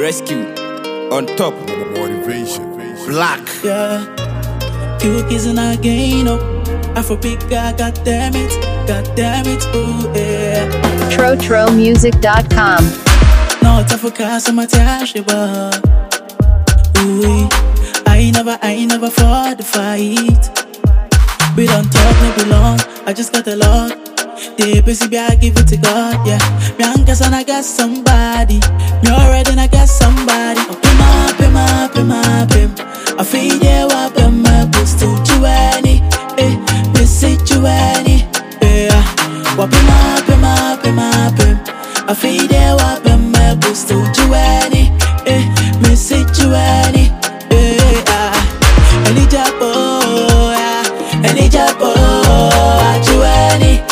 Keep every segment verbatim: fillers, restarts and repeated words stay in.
Rescue on top. Motivation. Black. Yeah, you kissing again, oh. Afrobeat, god damn it, god damn it, ooh yeah. Tro Tro Music dot com. No time for cars, I'm a tashable. Ooh, I never, I never fought the fight. We don't talk, no belong. I just got a lot. The busy, I give it to God, yeah. Me anchors and I got somebody. Me already, and I got somebody. Oh, pim up, pim up, pim up, pim. I feel you up in my boots to you any, eh? Me say you any, yeah. What pim up, pim up, pim up, pim. I feel you up in my boots to you any, eh? Me say you any, yeah. Any job, oh, yeah. Any job, oh, you any.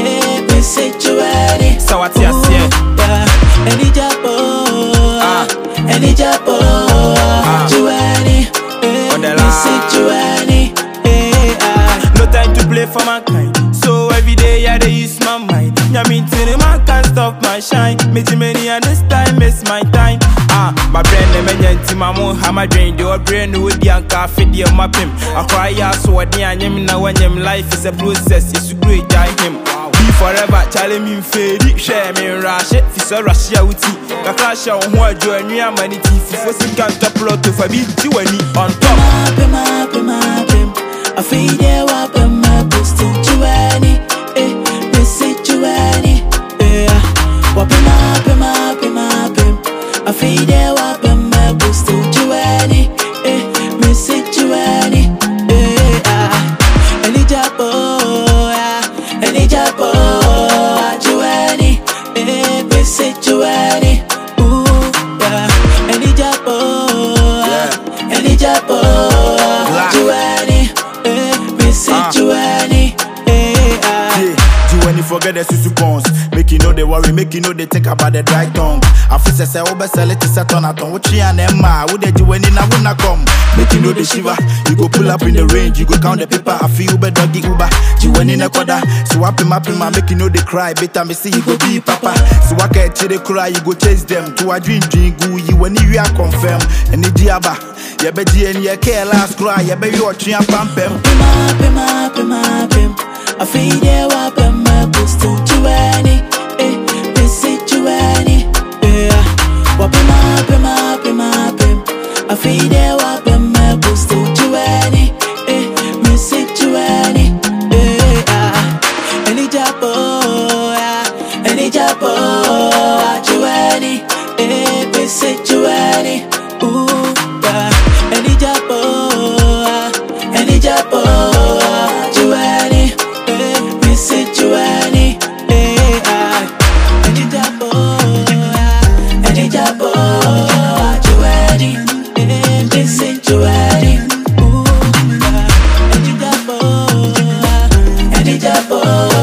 So what's your say? Any job, oh, any job, oh, you any, you any, no time to play for mankind. So every day I dey use my mind. Ya mean to the man can't stop my shine. Me too many and this time miss my time. Ah, my brain ne menyanti mamu hama drain. Do a brain who di anka fidi on my pim. I cry ya so di anyem na wanyem. Life is a process. Yes you great die him. Forever, Charlie me fade, share me rush it, Fisa Russia uti. The clash on who join me and many teeth. First you can't upload to Fabi, you and me on top. Pim up, pim up, pim. I feel you up in my boots to you any, eh? Me say you any, yeah. What pim up, pim up, pim up, pim. I feel you up in my boots to you any, eh? Me say you any, yeah. Any job, oh, yeah. Any job, oh. Forget the susu pons. Make you know they worry, make you know they think about the dry tongue. I feel say over sell it to set on a tongue. What she and Emma, would they do when I would not come? Make you know the shiver. You go pull up in the range, you go count the paper. I feel better doggy uber. You went in a quarter. So I pim up in my make you know they cry. Better me see you go be papa. So I can't chill they cry, you go chase them. To a dream dream go you when you are confirm. And the diaba. Ya be G and ya care last cry. Ya be your tree and pam pam. Pim up, pim up, pim up, pim. I feel you up in my boots to you any, eh? Me say you any, yeah. What pim up, pim up, pim up, pim. I feel you up in my boots to you any, eh? Me say you any, yeah. Any job, oh, yeah. Any job, oh, you any, eh? Me say you any, ooh, yeah. Any job, oh, yeah. Any job, oh, you any. Oh